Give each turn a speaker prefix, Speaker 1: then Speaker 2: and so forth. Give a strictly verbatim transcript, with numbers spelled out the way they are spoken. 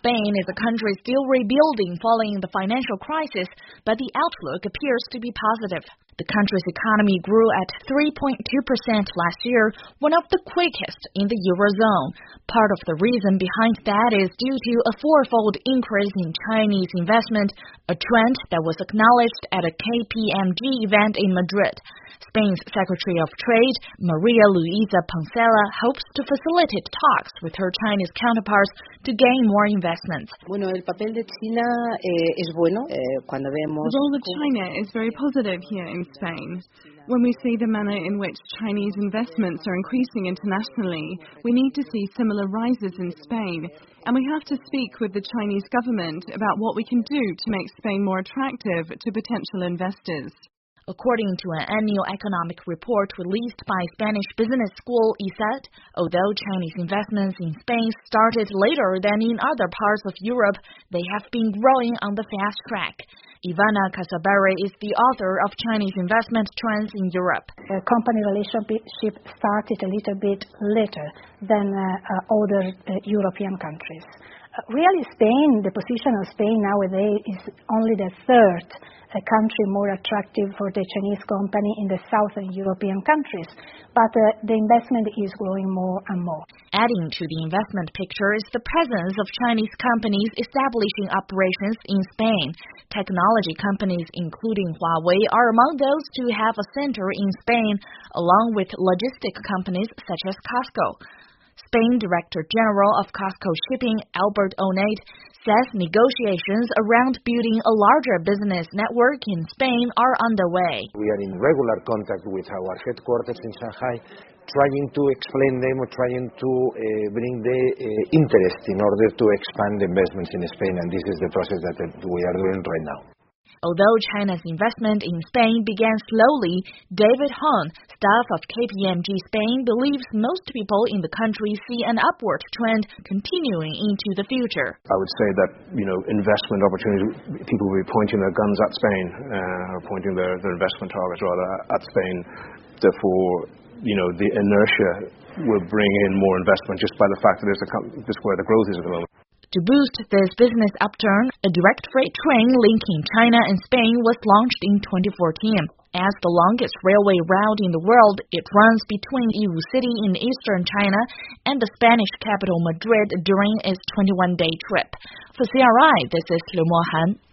Speaker 1: Spain is a country still rebuilding following the financial crisis, but the outlook appears to be positive. The country's economy grew at three point two percent last year, one of the quickest in the Eurozone. Part of the reason behind that is due to a fourfold increase in Chinese investment, a trend that was acknowledged at a K P M G event in Madrid. Spain's Secretary of Trade, Maria Luisa Pancela, hopes to facilitate talks with her Chinese counterparts to gain more investments.
Speaker 2: Bueno, el papel de China eh, es bueno eh, cuando vemos.
Speaker 3: The role of China is very positive here in Spain. When we see the manner in which Chinese investments are increasing internationally, we need to see similar rises in Spain, and we have to speak with the Chinese government about what we can do to make Spain more attractive to potential investors.
Speaker 1: According to an annual economic report released by Spanish business school I S E T, although Chinese investments in Spain started later than in other parts of Europe, they have been growing on the fast track. Ivana Casaberry is the author of Chinese investment trends in Europe.
Speaker 4: The company relationship started a little bit later than uh, uh, other uh, European countries. Uh, really, Spain, the position of Spain nowadays is only the third a country more attractive for the Chinese company in the southern European countries, but uh, the investment is growing more and more.
Speaker 1: Adding to the investment picture is the presence of Chinese companies establishing operations in Spain. Technology companies, including Huawei, are among those to have a center in Spain, along with logistic companies such as Costco. Spain Director General of Costco Shipping, Albert Oneid, says negotiations around building a larger business network in Spain are underway.
Speaker 5: We are in regular contact with our headquarters in Shanghai, trying to explain them or trying to uh, bring the uh, interest in order to expand investments in Spain, and this is the process that we are doing right now.
Speaker 1: Although China's investment in Spain began slowly, David Hahn, staff of K P M G Spain, believes most people in the country see an upward trend continuing into the future.
Speaker 6: I would say that, you know, investment opportunities, people will be pointing their guns at Spain, uh, or pointing their, their investment targets rather at Spain. Therefore, you know, the inertia will bring in more investment just by the fact that it's a, this is where the growth is at the moment.
Speaker 1: To boost this business upturn, a direct freight train linking China and Spain was launched in twenty fourteen. As the longest railway route in the world, it runs between Yiwu City in eastern China and the Spanish capital Madrid during its twenty-one day trip. For C R I, this is Liu Mohan.